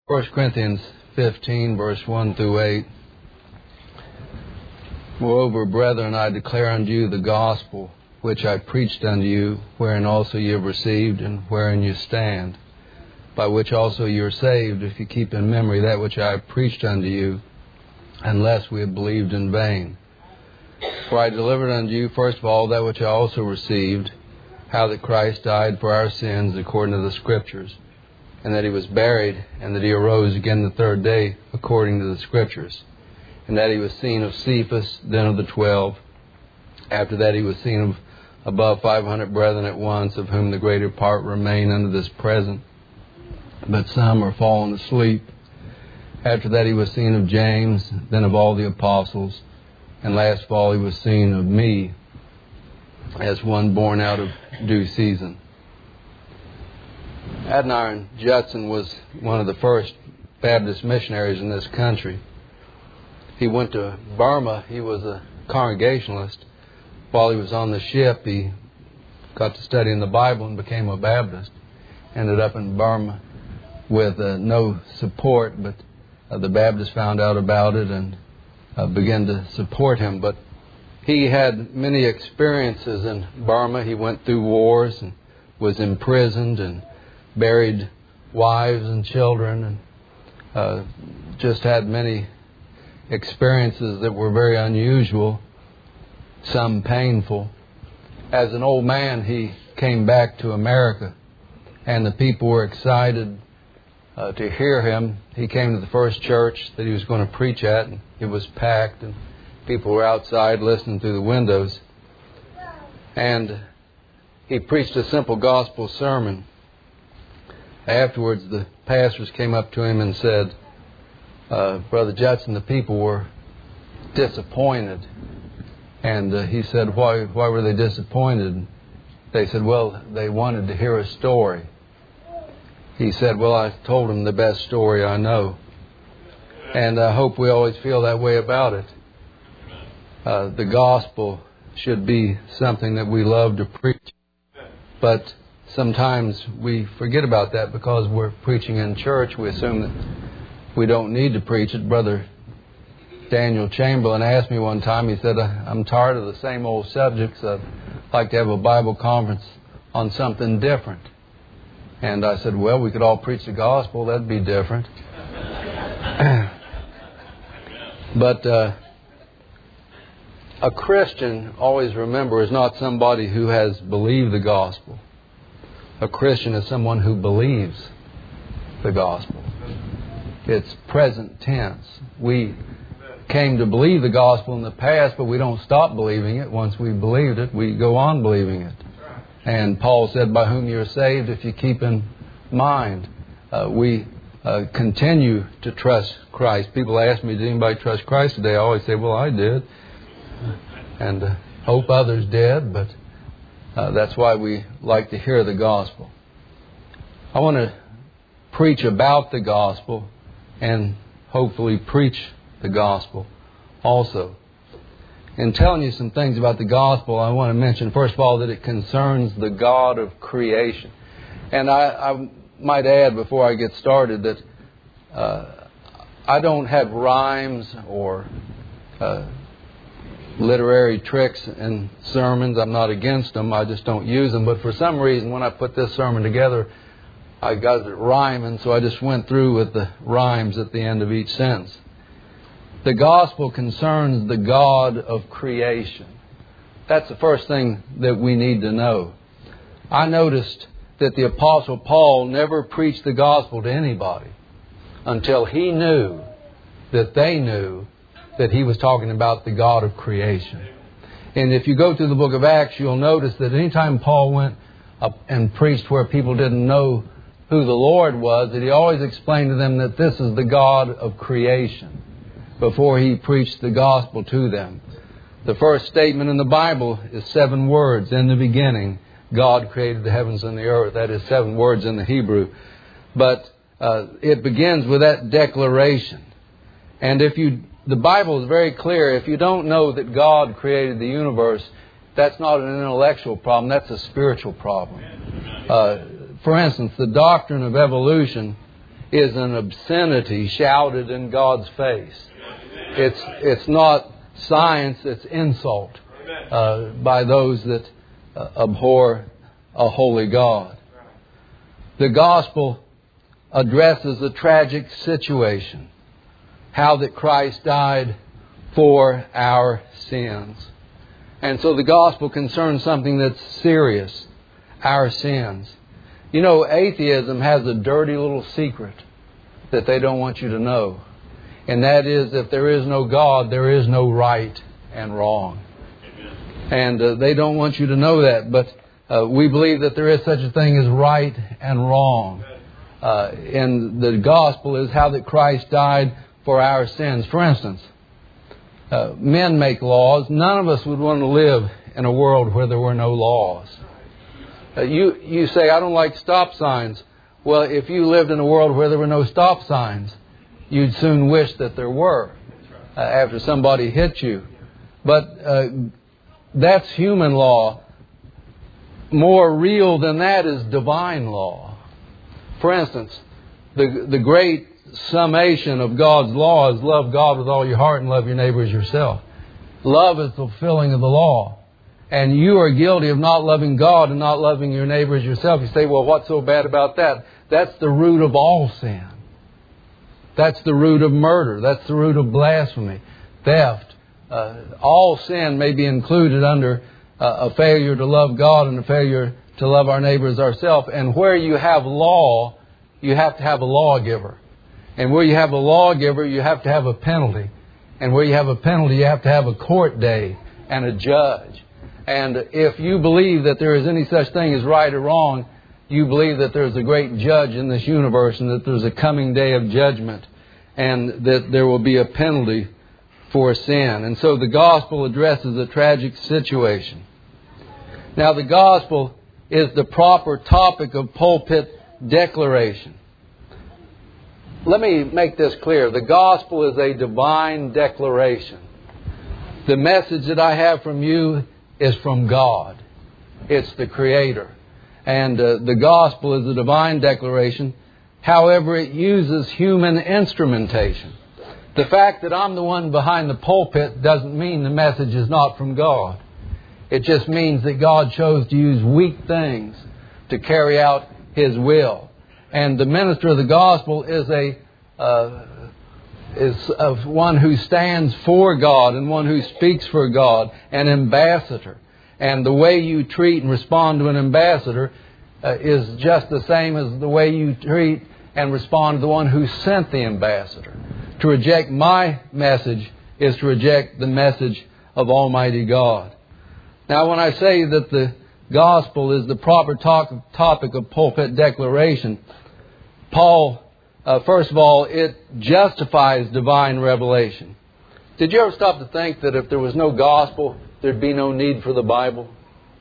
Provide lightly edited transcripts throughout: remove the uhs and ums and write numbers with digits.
1 Corinthians 15, verse 1 through 8. Moreover, brethren, I declare unto you the gospel which I preached unto you, wherein also ye have received, and wherein you stand, by which also you are saved, if you keep in memory that which I have preached unto you, unless we have believed in vain. For I delivered unto you, first of all, that which I also received, how that Christ died for our sins according to the Scriptures, and that He was buried, and that He arose again the third day according to the Scriptures, and that He was seen of Cephas, then of the 12. After that He was seen of above 500 brethren at once, of whom the greater part remain unto this present, but some are fallen asleep. After that He was seen of James, then of all the apostles, and last of all He was seen of me, as one born out of due season. Adoniram Judson was one of the first Baptist missionaries in this country. He went to Burma. He was a Congregationalist. While he was on the ship, he got to studying the Bible and became a Baptist. Ended up in Burma with no support, but the Baptists found out about it and began to support him. But he had many experiences in Burma. He went through wars and was imprisoned and buried wives and children, and just had many experiences that were very unusual, some painful. As an old man, he came back to America, and the people were excited to hear him. He came to the first church that he was going to preach at, and it was packed, and people were outside listening through the windows. And he preached a simple gospel sermon. Afterwards, the pastors came up to him and said, Brother Judson, the people were disappointed. And he said, why were they disappointed? They said, well, they wanted to hear a story. He said, well, I told them the best story I know. And I hope we always feel that way about it. The gospel should be something that we love to preach. But sometimes we forget about that because we're preaching in church. We assume that we don't need to preach it. Brother Daniel Chamberlain asked me one time, he said, I'm tired of the same old subjects. I'd like to have a Bible conference on something different. And I said, well, we could all preach the gospel. That'd be different. But a Christian, always remember, is not somebody who has believed the gospel. A Christian is someone who believes the gospel. It's present tense. We came to believe the gospel in the past, but we don't stop believing it. Once we believed it, we go on believing it. And Paul said, by whom you are saved, if you keep in mind. We continue to trust Christ. People ask me, did anybody trust Christ today? I always say, well, I did. And hope others did, but that's why we like to hear the gospel. I want to preach about the gospel and hopefully preach the gospel also. In telling you some things about the gospel, I want to mention, first of all, that it concerns the God of creation. And I might add before I get started that I don't have rhymes or literary tricks in sermons. I'm not against them. I just don't use them. But for some reason, when I put this sermon together, I got it rhyming, so I just went through with the rhymes at the end of each sentence. The gospel concerns the God of creation. That's the first thing that we need to know. I noticed that the Apostle Paul never preached the gospel to anybody until he knew that they knew that he was talking about the God of creation. And if you go through the book of Acts, you'll notice that anytime Paul went up and preached where people didn't know who the Lord was, that he always explained to them that this is the God of creation before he preached the gospel to them. The first statement in the Bible is 7 words. In the beginning, God created the heavens and the earth. That is 7 words in the Hebrew. But it begins with that declaration. And the Bible is very clear. If you don't know that God created the universe, that's not an intellectual problem. That's a spiritual problem. For instance, the doctrine of evolution is an obscenity shouted in God's face. It's not science, it's insult by those that abhor a holy God. The gospel addresses a tragic situation, how that Christ died for our sins. And so the gospel concerns something that's serious, our sins. You know, atheism has a dirty little secret that they don't want you to know. And that is, if there is no God, there is no right and wrong. And they don't want you to know that. But we believe that there is such a thing as right and wrong. And the gospel is how that Christ died for our sins. For instance, men make laws. None of us would want to live in a world where there were no laws. You say, I don't like stop signs. Well, if you lived in a world where there were no stop signs, you'd soon wish that there were after somebody hit you. But that's human law. More real than that is divine law. For instance, the great summation of God's law is love God with all your heart and love your neighbor as yourself. Love is the fulfilling of the law. And you are guilty of not loving God and not loving your neighbor as yourself. You say, well, what's so bad about that? That's the root of all sin. That's the root of murder. That's the root of blasphemy, theft. All sin may be included under a failure to love God and a failure to love our neighbor as ourselves. And where you have law, you have to have a lawgiver. And where you have a lawgiver, you have to have a penalty. And where you have a penalty, you have to have a court day and a judge. And if you believe that there is any such thing as right or wrong, you believe that there's a great judge in this universe and that there's a coming day of judgment and that there will be a penalty for sin. And so the gospel addresses a tragic situation. Now, the gospel is the proper topic of pulpit declaration. Let me make this clear. The gospel is a divine declaration. The message that I have from you is from God. It's the Creator. And the gospel is a divine declaration. However, it uses human instrumentation. The fact that I'm the one behind the pulpit doesn't mean the message is not from God. It just means that God chose to use weak things to carry out His will. And the minister of the gospel is one who stands for God and one who speaks for God, an ambassador. And the way you treat and respond to an ambassador is just the same as the way you treat and respond to the one who sent the ambassador. To reject my message is to reject the message of Almighty God. Now, when I say that the gospel is the proper topic of pulpit declaration, Paul, first of all, it justifies divine revelation. Did you ever stop to think that if there was no gospel, there'd be no need for the Bible?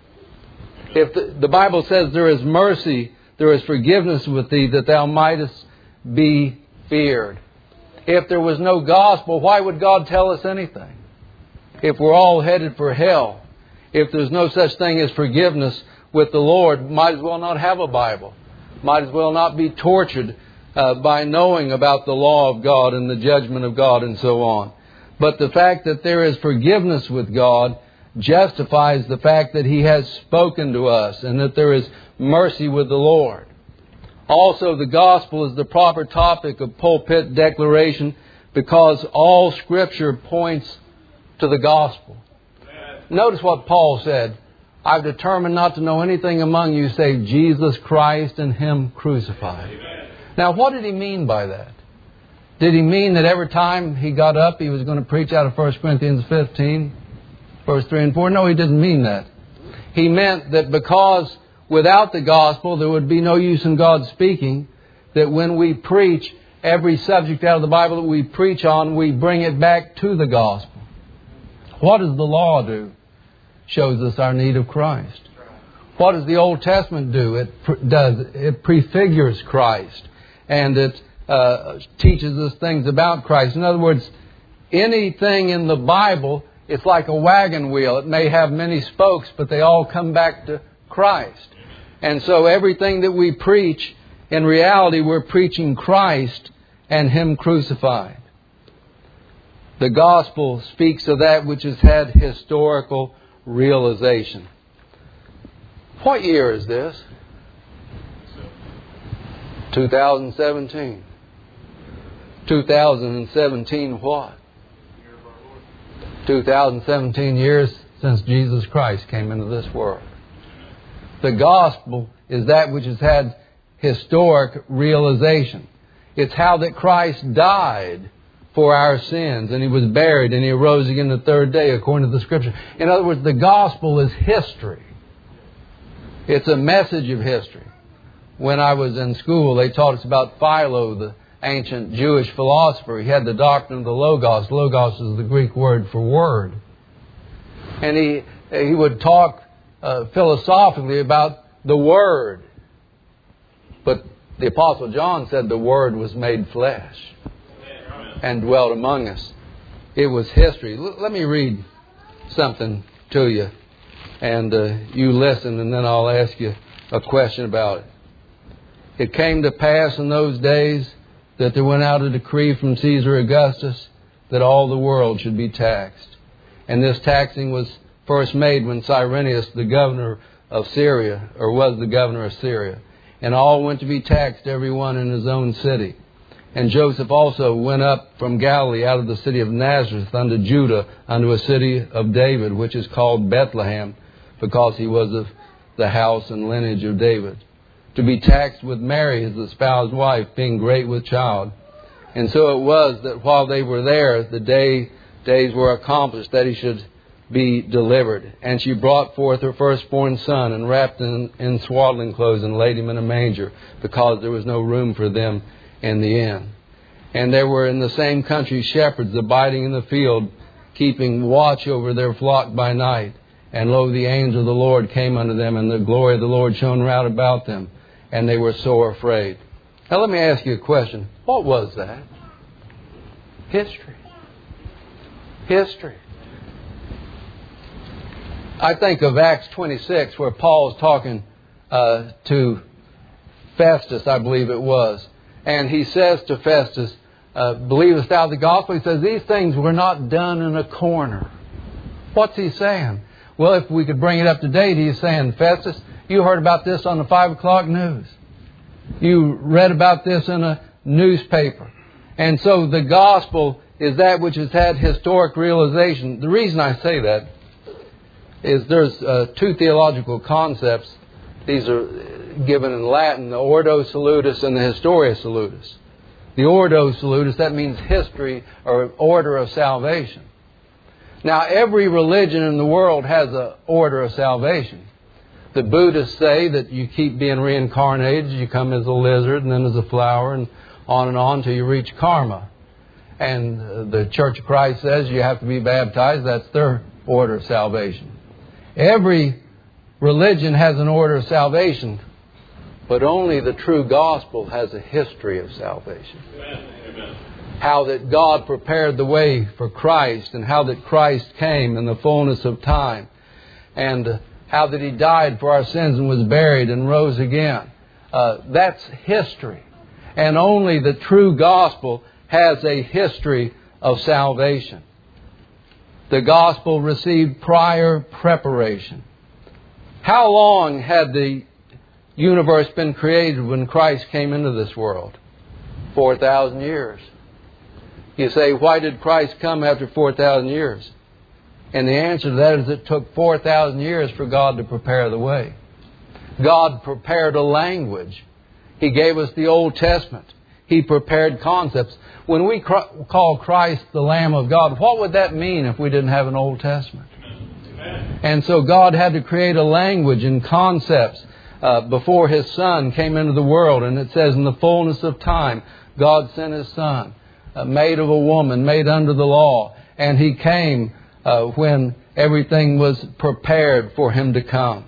If the Bible says there is mercy, there is forgiveness with thee, that thou mightest be feared. If there was no gospel, why would God tell us anything? If we're all headed for hell, if there's no such thing as forgiveness with the Lord, might as well not have a Bible. Might as well not be tortured by knowing about the law of God and the judgment of God and so on. But the fact that there is forgiveness with God justifies the fact that He has spoken to us and that there is mercy with the Lord. Also, the gospel is the proper topic of pulpit declaration because all Scripture points to the gospel. Notice what Paul said. I've determined not to know anything among you save Jesus Christ and Him crucified. Amen. Now, what did he mean by that? Did he mean that every time he got up he was going to preach out of 1 Corinthians 15, verse 3 and 4? No, he didn't mean that. He meant that because without the gospel there would be no use in God speaking, that when we preach every subject out of the Bible that we preach on, we bring it back to the gospel. What does the law do? Shows us our need of Christ. What does the Old Testament do? It prefigures Christ. And it teaches us things about Christ. In other words, anything in the Bible, it's like a wagon wheel. It may have many spokes, but they all come back to Christ. And so everything that we preach In reality, we're preaching Christ and Him crucified. The gospel speaks of that which has had historical realization. What year is this? 2017. 2017 what? 2017 years since Jesus Christ came into this world. The gospel is that which has had historic realization. It's how that Christ died for our sins, and He was buried, and He arose again the third day according to the Scripture. In other words, the gospel is history. It's a message of history. When I was in school, they taught us about Philo, the ancient Jewish philosopher. He had the doctrine of the Logos. Logos is the Greek word for word. And he would talk philosophically about the Word. But the Apostle John said the Word was made flesh and dwelt among us. It was history. Let me read something to you. And you listen, and then I'll ask you a question about it. It came to pass in those days that there went out a decree from Caesar Augustus that all the world should be taxed. And this taxing was first made when Cyrenius, the governor of Syria, or was the governor of Syria. And all went to be taxed, every one in his own city. And Joseph also went up from Galilee out of the city of Nazareth unto Judah, unto a city of David, which is called Bethlehem, because he was of the house and lineage of David, to be taxed with Mary, his espoused wife, being great with child. And so it was that while they were there, the days were accomplished that he should be delivered. And she brought forth her firstborn son, and wrapped in swaddling clothes, and laid him in a manger, because there was no room for them in the inn. And there were in the same country shepherds abiding in the field, keeping watch over their flock by night. And lo, the angel of the Lord came unto them, and the glory of the Lord shone round about them, and they were sore afraid. Now let me ask you a question. What was that? History. History. I think of Acts 26, where Paul is talking to Festus, I believe it was. And he says to Festus, believest thou the gospel? He says, these things were not done in a corner. What's he saying? Well, if we could bring it up to date, he's saying, Festus, you heard about this on the 5 o'clock news. You read about this in a newspaper. And so the gospel is that which has had historic realization. The reason I say that is there's two theological concepts. These are given in Latin, the Ordo Salutis and the Historia Salutis. The Ordo Salutis, that means history or order of salvation. Now, every religion in the world has an order of salvation. The Buddhists say that you keep being reincarnated. You come as a lizard and then as a flower and on till you reach karma. And the Church of Christ says you have to be baptized. That's their order of salvation. Every religion has an order of salvation, but only the true gospel has a history of salvation. Amen. How that God prepared the way for Christ, and how that Christ came in the fullness of time, and how that He died for our sins and was buried and rose again. That's history. And only the true gospel has a history of salvation. The gospel received prior preparation. How long had the universe been created when Christ came into this world? 4,000 years. You say, why did Christ come after 4,000 years? And the answer to that is it took 4,000 years for God to prepare the way. God prepared a language. He gave us the Old Testament. He prepared concepts. When we call Christ the Lamb of God, what would that mean if we didn't have an Old Testament? Amen. And so God had to create a language and concepts before His Son came into the world. And it says, in the fullness of time, God sent His Son, made of a woman, made under the law. And He came when everything was prepared for Him to come.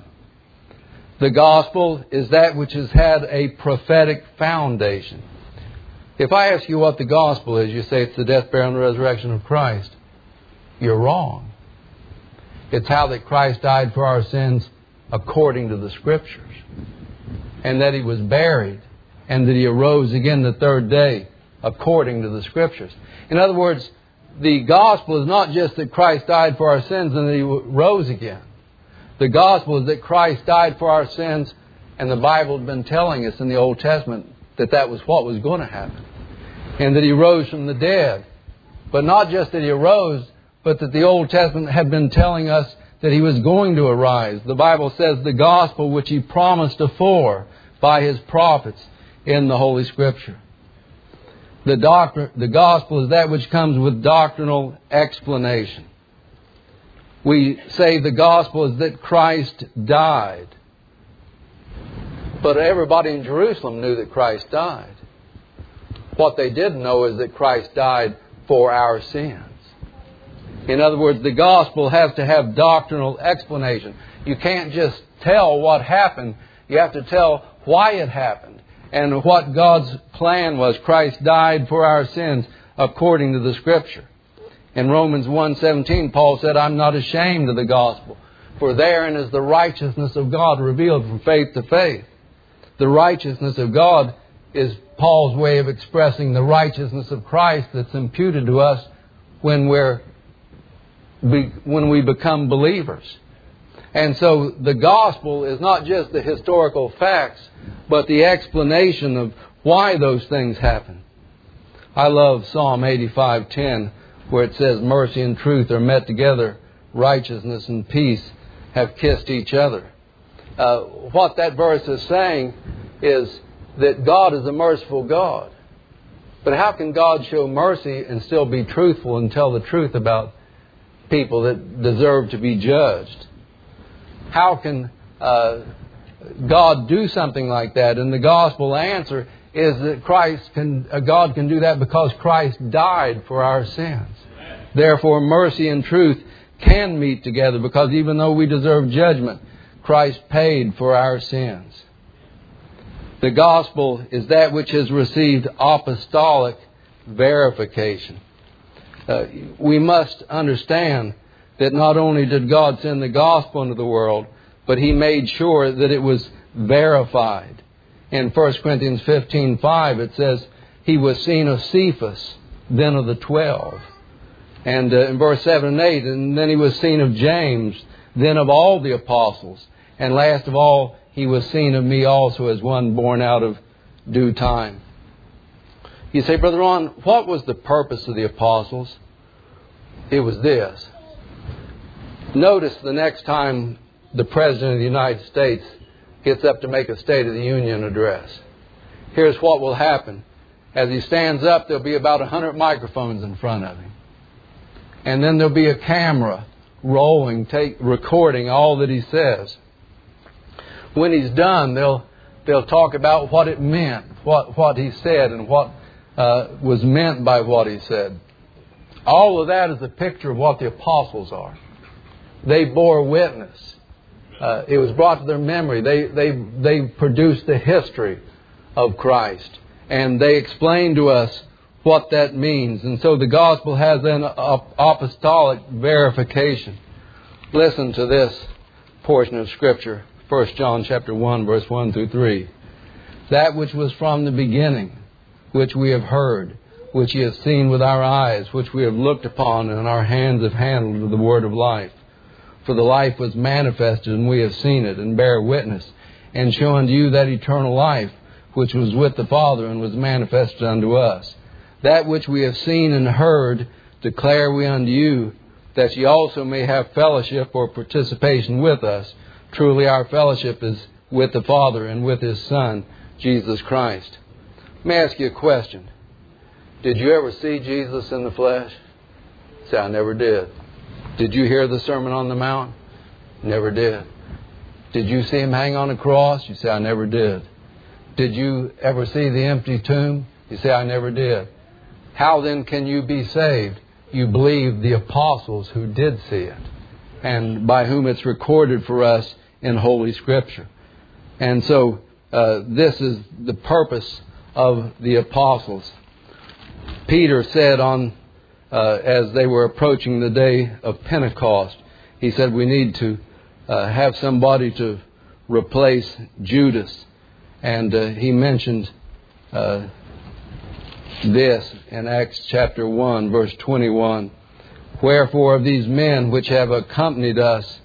The gospel is that which has had a prophetic foundation. If I ask you what the gospel is, you say it's the death, burial, and resurrection of Christ. You're wrong. It's how that Christ died for our sins according to the Scriptures, and that He was buried, and that He arose again the third day, according to the Scriptures. In other words, the gospel is not just that Christ died for our sins and that He rose again. The gospel is that Christ died for our sins, and the Bible had been telling us in the Old Testament that that was what was going to happen. And that He rose from the dead. But not just that He arose, but that the Old Testament had been telling us that He was going to arise. The Bible says the gospel which He promised afore by His prophets in the Holy Scripture. The gospel is that which comes with doctrinal explanation. We say the gospel is that Christ died. But everybody in Jerusalem knew that Christ died. What they didn't know is that Christ died for our sins. In other words, the gospel has to have doctrinal explanation. You can't just tell what happened. You have to tell why it happened and what God's plan was. Christ died for our sins according to the Scripture. In Romans 1:17, Paul said, I'm not ashamed of the gospel, for therein is the righteousness of God revealed from faith to faith. The righteousness of God is Paul's way of expressing the righteousness of Christ that's imputed to us when we become believers. And so the gospel is not just the historical facts, but the explanation of why those things happen. I love Psalm 85:10, where it says, mercy and truth are met together, righteousness and peace have kissed each other. What that verse is saying is that God is a merciful God. But how can God show mercy and still be truthful and tell the truth about people that deserve to be judged? How can God do something like that? And the gospel answer is that God can do that because Christ died for our sins. Therefore, mercy and truth can meet together, because even though we deserve judgment, Christ paid for our sins. The gospel is that which has received apostolic verification. We must understand that not only did God send the gospel into the world, but He made sure that it was verified. In 1 Corinthians 15:5 it says, He was seen of Cephas, then of the 12. And in verse 7 and 8, and then He was seen of James, then of all the apostles. And last of all, He was seen of me also as one born out of due time. You say, Brother Ron, what was the purpose of the apostles? It was this. Notice the next time the President of the United States gets up to make a State of the Union address. Here's what will happen. As he stands up, there'll be about 100 microphones in front of him. And then there'll be a camera rolling, recording all that he says. When he's done, they'll talk about what it meant, what he said, and what was meant by what he said. All of that is a picture of what the apostles are. They bore witness. It was brought to their memory. They produced the history of Christ. And they explained to us what that means. And so the gospel has an apostolic verification. Listen to this portion of Scripture. 1 John chapter 1, verse 1 through 3. That which was from the beginning, which we have heard, which ye have seen with our eyes, which we have looked upon, and our hands have handled with the word of life. For the life was manifested, and we have seen it, and bear witness, and show unto you that eternal life, which was with the Father, and was manifested unto us. That which we have seen and heard declare we unto you, that ye also may have fellowship or participation with us. Truly our fellowship is with the Father and with His Son, Jesus Christ. Let me ask you a question. Did you ever see Jesus in the flesh? Say, I never did. Did you hear the Sermon on the Mount? Never did. Did you see Him hang on a cross? You say, I never did. Did you ever see the empty tomb? You say, I never did. How then can you be saved? You believe the apostles who did see it, and by whom it's recorded for us in Holy Scripture. And so this is the purpose of the apostles. Peter said as they were approaching the day of Pentecost, he said we need to have somebody to replace Judas. And he mentioned this in Acts chapter 1, verse 21. Wherefore of these men which have accompanied us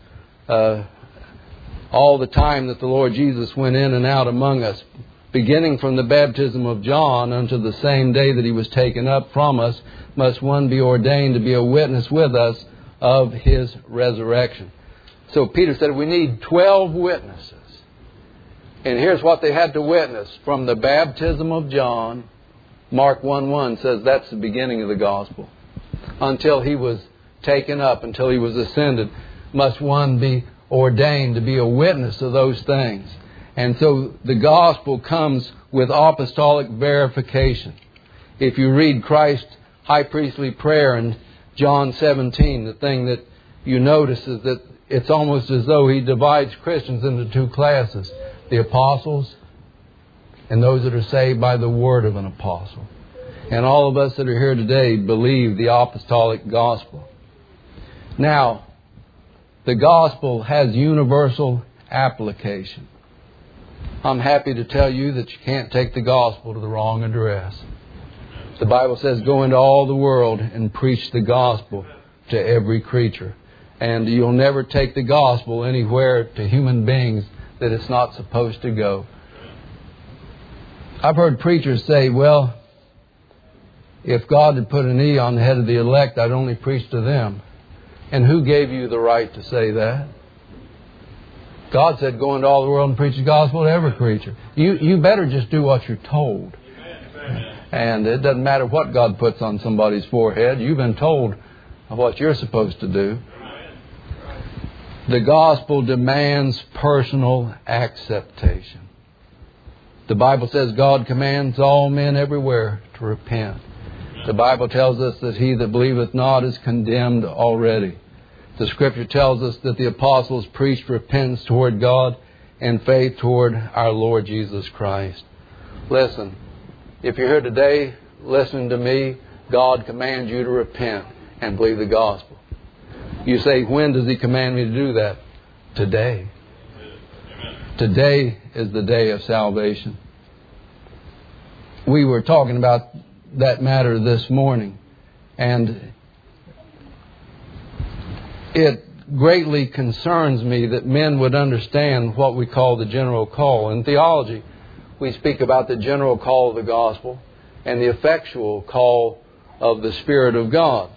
all the time that the Lord Jesus went in and out among us, beginning from the baptism of John unto the same day that he was taken up from us, must one be ordained to be a witness with us of his resurrection. So Peter said we need 12 witnesses. And here's what they had to witness. From the baptism of John, Mark 1:1 says that's the beginning of the gospel. Until he was taken up, until he was ascended, must one be ordained to be a witness of those things. And so the gospel comes with apostolic verification. If you read Christ's high priestly prayer in John 17, the thing that you notice is that it's almost as though he divides Christians into two classes. The apostles and those that are saved by the word of an apostle. And all of us that are here today believe the apostolic gospel. Now, the gospel has universal application. I'm happy to tell you that you can't take the gospel to the wrong address. The Bible says, go into all the world and preach the gospel to every creature. And you'll never take the gospel anywhere to human beings that it's not supposed to go. I've heard preachers say, well, if God had put an E on the head of the elect, I'd only preach to them. And who gave you the right to say that? God said, go into all the world and preach the gospel to every creature. You better just do what you're told. And it doesn't matter what God puts on somebody's forehead. You've been told what you're supposed to do. The gospel demands personal acceptation. The Bible says God commands all men everywhere to repent. The Bible tells us that he that believeth not is condemned already. The Scripture tells us that the apostles preached repentance toward God and faith toward our Lord Jesus Christ. Listen, if you're here today listening to me, God commands you to repent and believe the gospel. You say, when does he command me to do that? Today. Today is the day of salvation. We were talking about that matter this morning, and it greatly concerns me that men would understand what we call the general call. In theology, we speak about the general call of the gospel and the effectual call of the Spirit of God.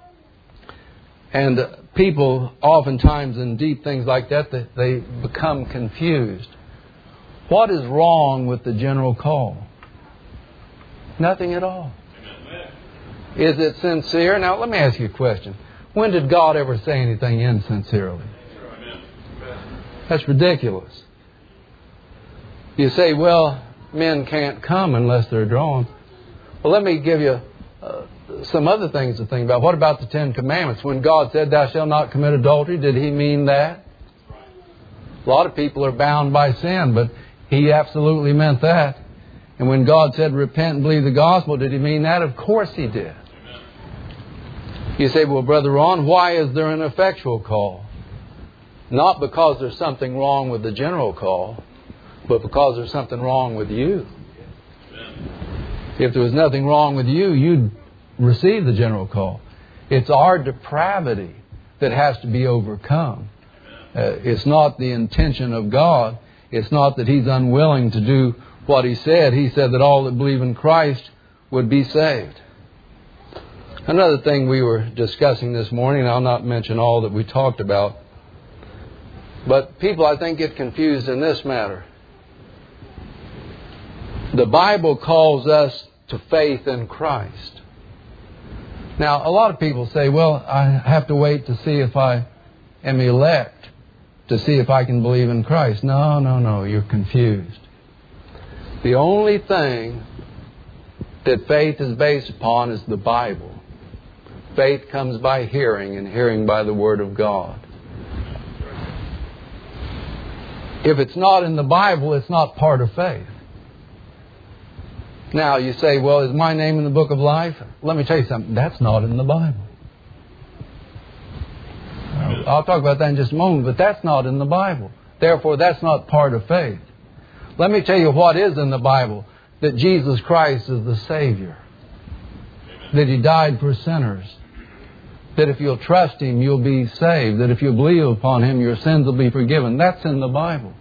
And people oftentimes in deep things like that, they become confused. What is wrong with the general call? Nothing at all. Is it sincere? Now, let me ask you a question. When did God ever say anything insincerely? That's ridiculous. You say, well, men can't come unless they're drawn. Well, let me give you some other things to think about. What about the Ten Commandments? When God said, thou shalt not commit adultery, did he mean that? A lot of people are bound by sin, but he absolutely meant that. And when God said, repent and believe the gospel, did he mean that? Of course he did. You say, well, Brother Ron, why is there an effectual call? Not because there's something wrong with the general call, but because there's something wrong with you. If there was nothing wrong with you, you'd receive the general call. It's our depravity that has to be overcome. It's not the intention of God. It's not that he's unwilling to do what he said. He said that all that believe in Christ would be saved. Another thing we were discussing this morning, and I'll not mention all that we talked about, but people, I think, get confused in this matter. The Bible calls us to faith in Christ. Now, a lot of people say, well, I have to wait to see if I am elect, to see if I can believe in Christ. No, you're confused. The only thing that faith is based upon is the Bible. Faith comes by hearing, and hearing by the Word of God. If it's not in the Bible, it's not part of faith. Now, you say, well, is my name in the book of life? Let me tell you something. That's not in the Bible. I'll talk about that in just a moment, but that's not in the Bible. Therefore, that's not part of faith. Let me tell you what is in the Bible. that Jesus Christ is the Savior, that He died for sinners, that if you'll trust Him, you'll be saved, that if you believe upon Him, your sins will be forgiven. That's in the Bible.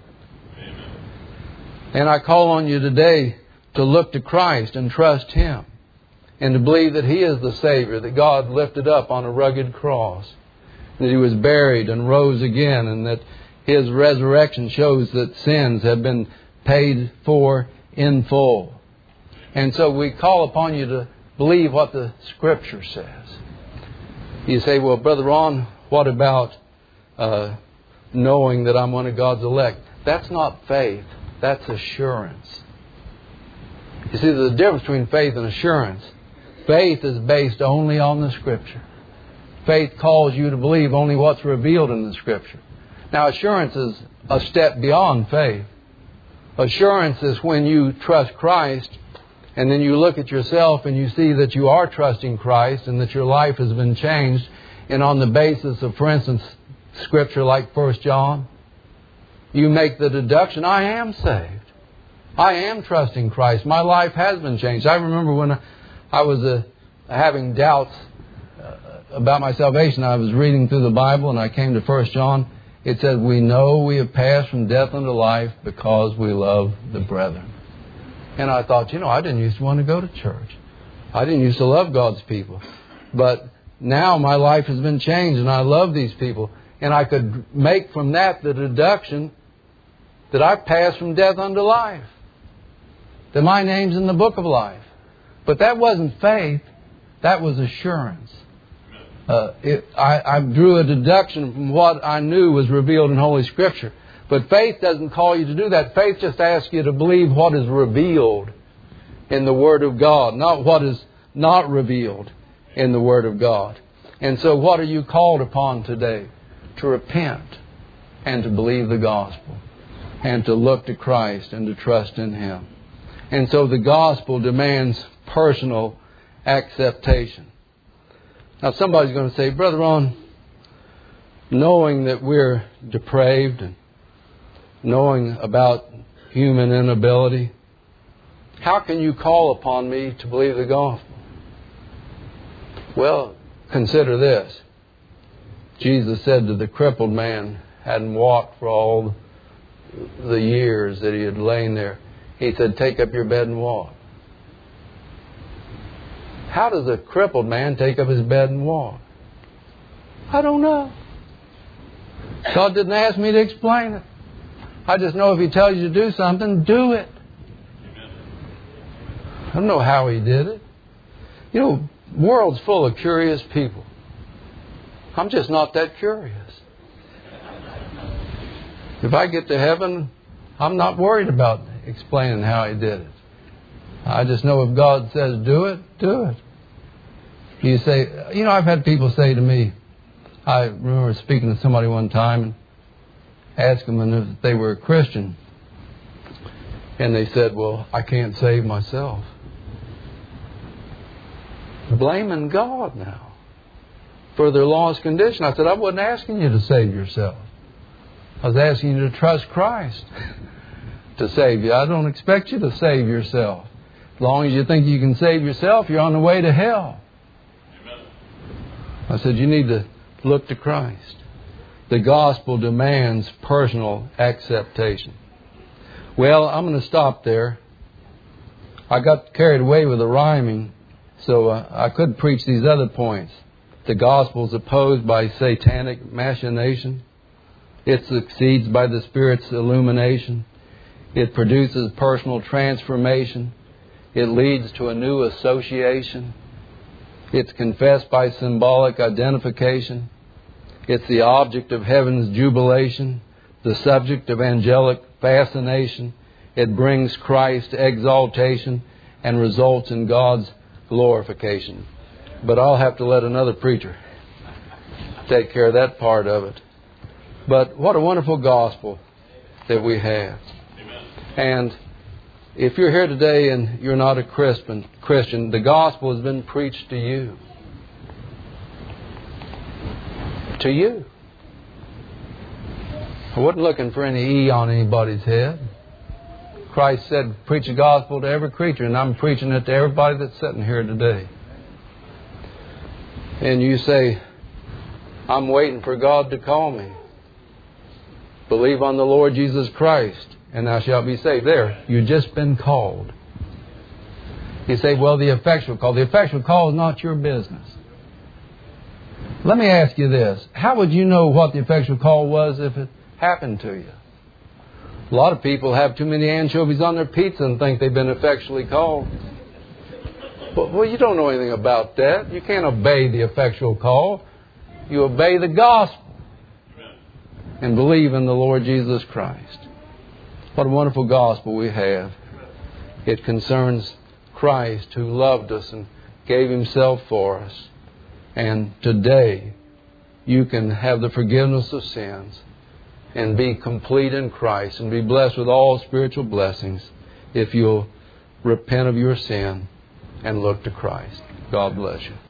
And I call on you today to look to Christ and trust Him, and to believe that He is the Savior, that God lifted up on a rugged cross, that He was buried and rose again, and that His resurrection shows that sins have been paid for in full. And so we call upon you to believe what the Scripture says. You say, well, Brother Ron, what about knowing that I'm one of God's elect? That's not faith. That's assurance. You see, there's a difference between faith and assurance. Faith is based only on the Scripture. Faith calls you to believe only what's revealed in the Scripture. Now, assurance is a step beyond faith. Assurance is when you trust Christ, and then you look at yourself and you see that you are trusting Christ and that your life has been changed. And on the basis of, for instance, Scripture like 1 John, you make the deduction, I am saved. I am trusting Christ. My life has been changed. I remember when I was having doubts about my salvation. I was reading through the Bible and I came to 1 John. It said, we know we have passed from death unto life because we love the brethren. And I thought, I didn't used to want to go to church. I didn't used to love God's people. But now my life has been changed and I love these people. And I could make from that the deduction that I've passed from death unto life. That my name's in the book of life. But that wasn't faith. That was assurance. I drew a deduction from what I knew was revealed in Holy Scripture. But faith doesn't call you to do that. Faith just asks you to believe what is revealed in the Word of God, not what is not revealed in the Word of God. And so what are you called upon today? To repent and to believe the gospel and to look to Christ and to trust in Him. And so the gospel demands personal acceptation. Now somebody's going to say, Brother Ron, knowing that we're depraved and knowing about human inability, how can you call upon me to believe the gospel? Well, consider this. Jesus said to the crippled man, hadn't walked for all the years that he had lain there. He said, take up your bed and walk. How does a crippled man take up his bed and walk? I don't know. God didn't ask me to explain it. I just know if He tells you to do something, do it. I don't know how He did it. The world's full of curious people. I'm just not that curious. If I get to heaven, I'm not worried about explaining how He did it. I just know if God says do it, do it. You say, I've had people say to me, I remember speaking to somebody one time and asking them if they were a Christian. And they said, well, I can't save myself. Blaming God now for their lost condition. I said, I wasn't asking you to save yourself. I was asking you to trust Christ to save you. I don't expect you to save yourself. As long as you think you can save yourself, you're on the way to hell. Amen. I said, you need to look to Christ. The gospel demands personal acceptation. Well, I'm going to stop there. I got carried away with the rhyming, so I could preach these other points. The gospel is opposed by satanic machination. It succeeds by the Spirit's illumination. It produces personal transformation. It leads to a new association. It's confessed by symbolic identification. It's the object of heaven's jubilation, the subject of angelic fascination. It brings Christ exaltation and results in God's glorification. But I'll have to let another preacher take care of that part of it. But what a wonderful gospel that we have. Amen. And if you're here today and you're not a Christian, the gospel has been preached to you. To you. I wasn't looking for any E on anybody's head. Christ said, preach the gospel to every creature, and I'm preaching it to everybody that's sitting here today. And you say, I'm waiting for God to call me. Believe on the Lord Jesus Christ, and thou shalt be saved. There, you've just been called. You say, well, the effectual call. The effectual call is not your business. Let me ask you this. How would you know what the effectual call was if it happened to you? A lot of people have too many anchovies on their pizza and think they've been effectually called. Well, you don't know anything about that. You can't obey the effectual call. You obey the gospel and believe in the Lord Jesus Christ. What a wonderful gospel we have. It concerns Christ who loved us and gave Himself for us. And today you can have the forgiveness of sins and be complete in Christ and be blessed with all spiritual blessings if you'll repent of your sin and look to Christ. God bless you.